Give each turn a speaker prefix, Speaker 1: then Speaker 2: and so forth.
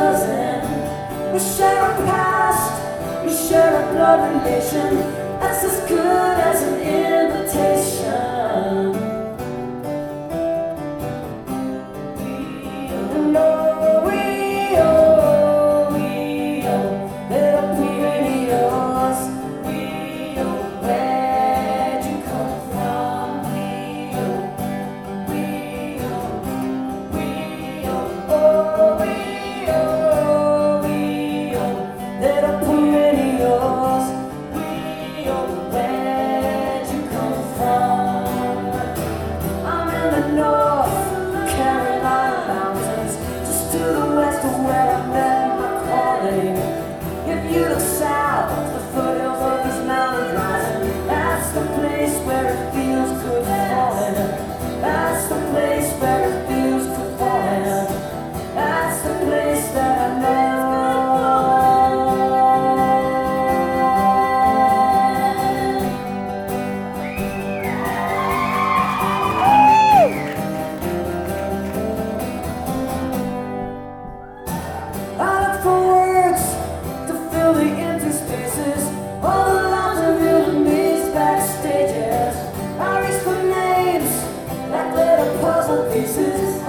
Speaker 1: cousin. We share a past, we share a blood relation. That's as good as an invitation. And oh, we oh, little pretty yours. We oh, where'd you come from? We little perennials. Where'd you come from? I'm in the North Carolina mountains, just to the west of where I met my calling. If you look south, the foothills of these mountains rising, that's the place where it feels good falling. That's the place where it feels good falling. That's the place that I know. I look for words to fill the empty spaces, all the lines of enemies backstages. I reach for names like little puzzle pieces. I